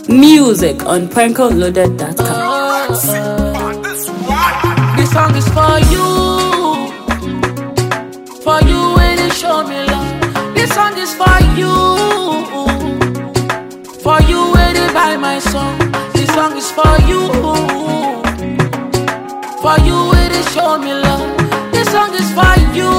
Music on prankoloaded.com. This song is for you when they show me love. This song is for you when they buy my song. This song is for you when they show me love. This song is for you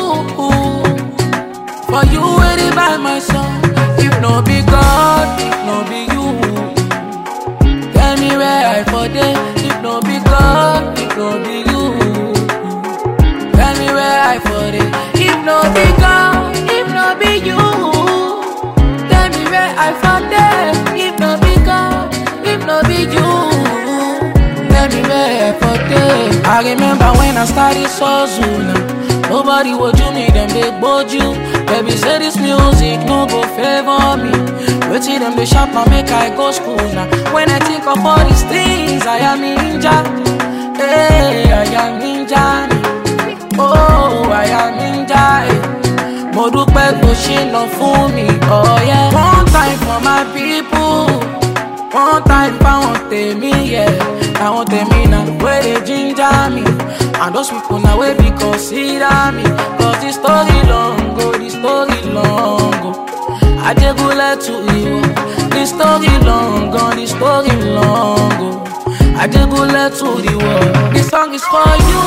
when they buy my song. If no be God, if no be you, tell me where I for day. If no be God, if no be you, tell me where I for day. If no be God, if no be you, tell me where I for day. If no be God, if no be you, tell me where I for day. I remember when I started so soon. Nobody would do me, them they bored you. Baby say this music no go favor me. Waiting them they shop and make I go school now. When I think of all these things, I am ninja. Hey, I am ninja. Oh, I am ninja. Mo dúpẹ́ tó ṣe lọ fún mi. Oh yeah. One time for my people. One time for tèmi, yeah. I want tèmi now where they ginger me. And those people now way be consider me. Cause the story long go, the story long go. I just go let to you. The story long go, the story long go. I just go let to the world. This song is for you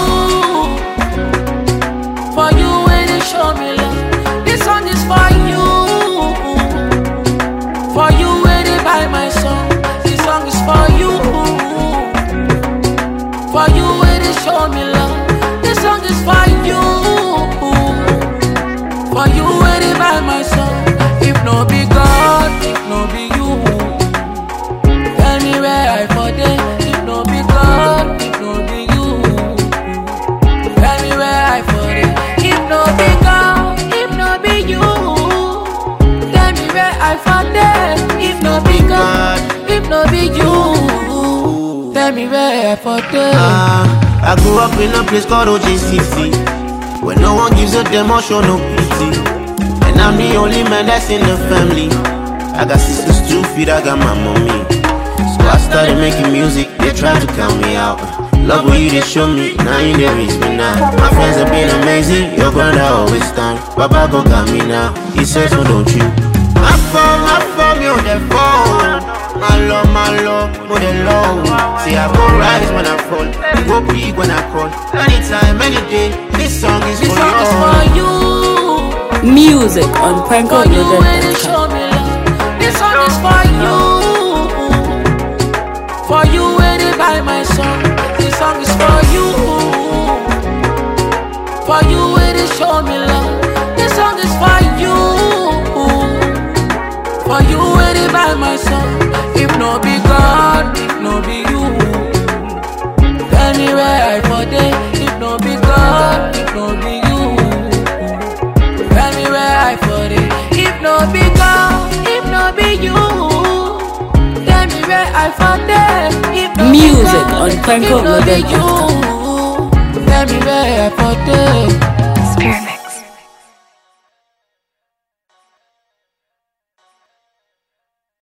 when they show me love. This song is for you when they buy my song. This song is for you when they show me love. This song is for you when they buy my song. If no be God, if no be you, tell me where I for day. If no be God, if no be you, tell me where I for day. If no be God, if no be you, tell me where I for day. If no be God, if no be you, tell me where I for day. I grew up in a place called OJCC, where no one gives a damn or show no pity. And I'm the only man that's in the family. I got sisters 2 feet, I got my mommy. So I started making music, they tried to count me out. Love what you did show me, now you didn't reach me now. My friends have been amazing, your brother always stand. Baba go got me now, he says so don't you. My phone, you the phone. My love, more than low. See I go rise when I fall, you go big when I call. Anytime, any day, this song is This for song is for you. Music on For you when they prankoloaded.com. show me love. This song is for you when they buy my song. This song is for you when they show me love. This song is for you when they buy my song. If no be God, if no be you, tell me where I for day. If no be God, if no be you, tell me where I for day. If no be God, if no be you, tell me where I for day. If no Music be God, on if no be prankoloaded.com. you, tell me where I for day.